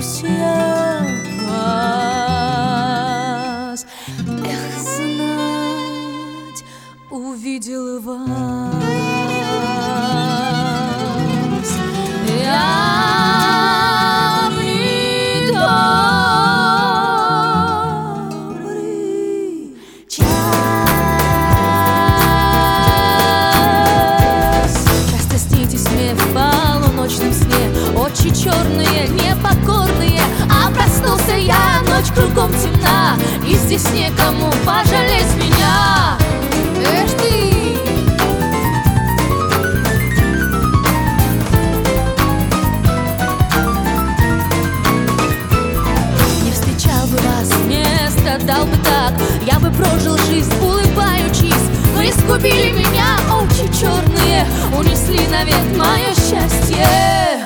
боюсь я вас. Эх, знать, увидел вас я недобрый час. Часто снитесь мне в полуночном сне очи черные, непокорные, а проснулся я, ночь кругом темна, и здесь некому пожалеть меня. Эх ты! Не встречал бы вас, не страдал бы так, я бы прожил жизнь, улыбаючись. Вы искупили меня, очи черные, унесли навек мое счастье.